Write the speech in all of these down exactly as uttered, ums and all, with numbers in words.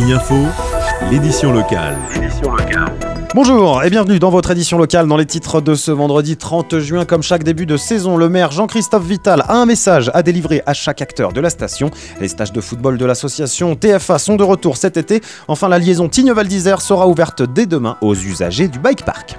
Tignes Info, l'édition locale. Bonjour et bienvenue dans votre édition locale. Dans les titres de ce vendredi trente juin, comme chaque début de saison, le maire Jean-Christophe Vital a un message à délivrer à chaque acteur de la station. Les stages de football de l'association T F A sont de retour cet été. Enfin, la liaison Tignes-Val d'Isère sera ouverte dès demain aux usagers du bike park.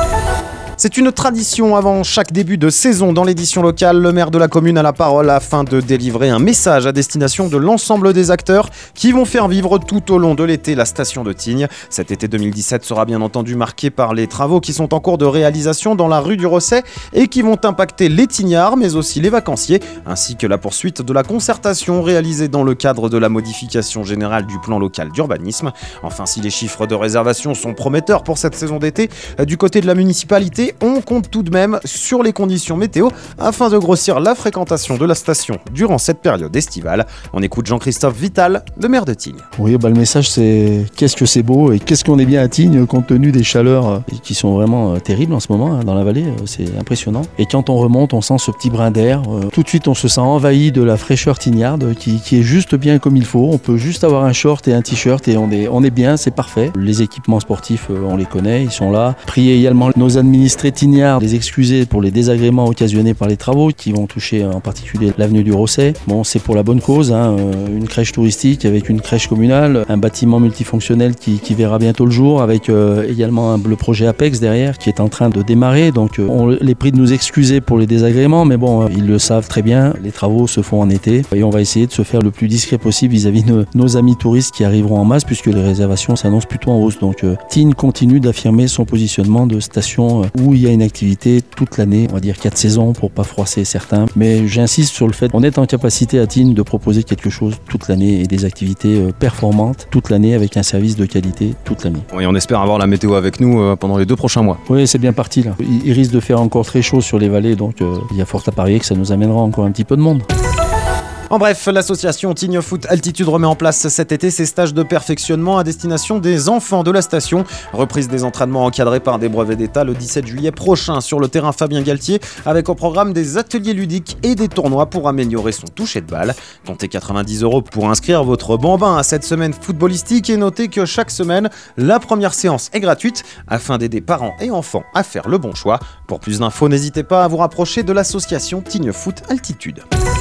C'est une tradition avant chaque début de saison dans l'édition locale. Le maire de la commune a la parole afin de délivrer un message à destination de l'ensemble des acteurs qui vont faire vivre tout au long de l'été la station de Tignes. Cet été deux mille dix-sept sera bien entendu marqué par les travaux qui sont en cours de réalisation dans la rue du Rosset et qui vont impacter les Tignards mais aussi les vacanciers, ainsi que la poursuite de la concertation réalisée dans le cadre de la modification générale du plan local d'urbanisme. Enfin, si les chiffres de réservation sont prometteurs pour cette saison d'été, du côté de la municipalité, on compte tout de même sur les conditions météo afin de grossir la fréquentation de la station durant cette période estivale. On écoute Jean-Christophe Vital, le maire de Tignes. Oui, bah le message c'est qu'est-ce que c'est beau et qu'est-ce qu'on est bien à Tignes compte tenu des chaleurs euh, qui sont vraiment euh, terribles en ce moment hein, dans la vallée, euh, c'est impressionnant. Et quand on remonte, on sent ce petit brin d'air. Euh, tout de suite, on se sent envahi de la fraîcheur tignarde qui, qui est juste bien comme il faut. On peut juste avoir un short et un t-shirt et on est, on est bien, c'est parfait. Les équipements sportifs, euh, on les connaît, ils sont là. Priez également nos administrés Tignards, les excuser pour les désagréments occasionnés par les travaux qui vont toucher en particulier l'avenue du Rosset. Bon, c'est pour la bonne cause, hein, une crèche touristique avec une crèche communale, un bâtiment multifonctionnel qui, qui verra bientôt le jour avec euh, également un, le projet Apex derrière qui est en train de démarrer. Donc euh, on les prie de nous excuser pour les désagréments, mais bon, euh, ils le savent très bien, les travaux se font en été et on va essayer de se faire le plus discret possible vis-à-vis de nos, nos amis touristes qui arriveront en masse puisque les réservations s'annoncent plutôt en hausse. Donc euh, Tignes continue d'affirmer son positionnement de station euh, où il y a une activité toute l'année, on va dire quatre saisons pour pas froisser certains. Mais j'insiste sur le fait qu'on est en capacité à Tignes de proposer quelque chose toute l'année et des activités performantes toute l'année avec un service de qualité toute l'année. Oui, on espère avoir la météo avec nous euh, pendant les deux prochains mois. Oui, c'est bien parti là. Il, il risque de faire encore très chaud sur les vallées, donc euh, il y a fort à parier que ça nous amènera encore un petit peu de monde. En bref, l'association Tignes Foot Altitude remet en place cet été ses stages de perfectionnement à destination des enfants de la station. Reprise des entraînements encadrés par des brevets d'État le dix-sept juillet prochain sur le terrain Fabien Galtier avec au programme des ateliers ludiques et des tournois pour améliorer son toucher de balle. Comptez quatre-vingt-dix euros pour inscrire votre bambin à cette semaine footballistique et notez que chaque semaine, la première séance est gratuite afin d'aider parents et enfants à faire le bon choix. Pour plus d'infos, n'hésitez pas à vous rapprocher de l'association Tignes Foot Altitude.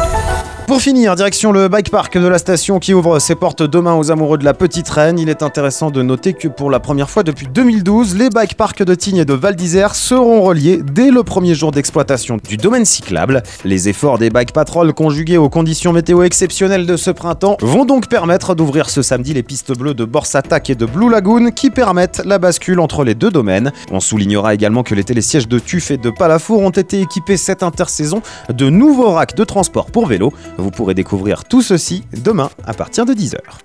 Pour finir, direction le bike park de la station qui ouvre ses portes demain aux amoureux de la Petite Reine. Il est intéressant de noter que pour la première fois depuis deux mille douze, les bike parks de Tignes et de Val d'Isère seront reliés dès le premier jour d'exploitation du domaine cyclable. Les efforts des bike patrols conjugués aux conditions météo exceptionnelles de ce printemps vont donc permettre d'ouvrir ce samedi les pistes bleues de Borsattac et de Blue Lagoon qui permettent la bascule entre les deux domaines. On soulignera également que les télésièges de Tuff et de Palafour ont été équipés cette intersaison de nouveaux racks de transport pour vélo. Vous pourrez découvrir tout ceci demain à partir de dix heures.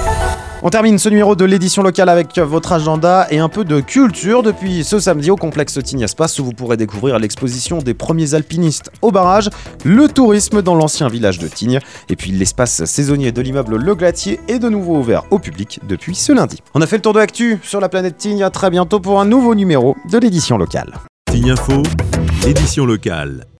On termine ce numéro de l'édition locale avec votre agenda et un peu de culture depuis ce samedi au complexe Tignes Espace où vous pourrez découvrir l'exposition des premiers alpinistes au barrage, le tourisme dans l'ancien village de Tignes et puis l'espace saisonnier de l'immeuble Le Glacier est de nouveau ouvert au public depuis ce lundi. On a fait le tour de l'actu sur la planète Tignes, à très bientôt pour un nouveau numéro de l'édition locale. Tignes Info, édition locale.